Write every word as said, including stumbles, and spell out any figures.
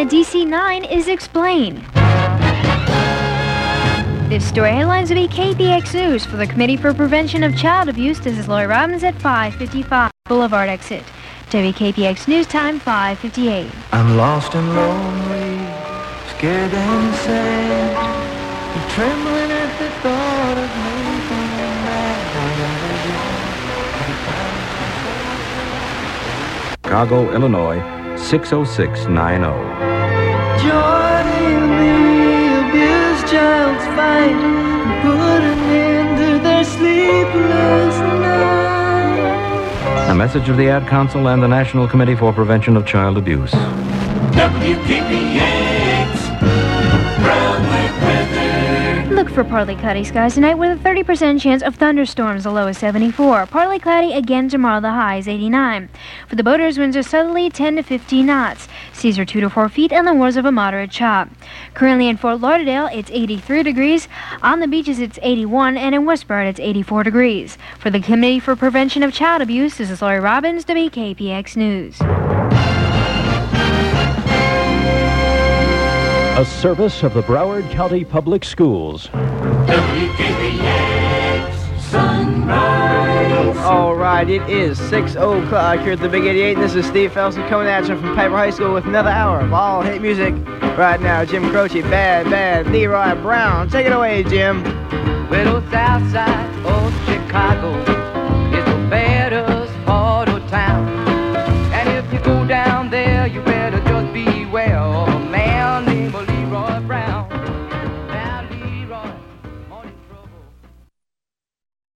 at D C nine is explained. This story headlines will be K P X News. For the Committee for Prevention of Child Abuse, this is Lori Robbins at five fifty-five Boulevard Exit. W K P X News Time, five fifty-eight. I'm lost and lonely, scared and sad, trembling at the thought of making you mad. Chicago, Illinois, six oh six nine oh. Joining the abused child's fight and put an end to their sleepless night. A message of the Ad Council and the National Committee for Prevention of Child Abuse. W K P X, Brownwood weather. Look for partly cloudy skies tonight with a thirty percent chance of thunderstorms. The low is seventy-four. Partly cloudy again tomorrow. The high is eighty-nine. For the boaters, winds are southerly ten to fifteen knots. Seas are two to four feet and the waters of a moderate chop. Currently in Fort Lauderdale, it's eighty-three degrees. On the beaches, it's eighty-one, and in Westbard, it's eighty-four degrees. For the Committee for Prevention of Child Abuse, this is Lori Robbins, W K P X News. A service of the Broward County Public Schools. W K P X, Sunrise. All right, it is six o'clock here at the Big eighty-eight, and this is Steve Felsen coming at you from Piper High School with another hour of all hit music. Right now, Jim Croce, Bad Bad Leroy Brown. Take it away, Jim. Little Southside, old Chicago.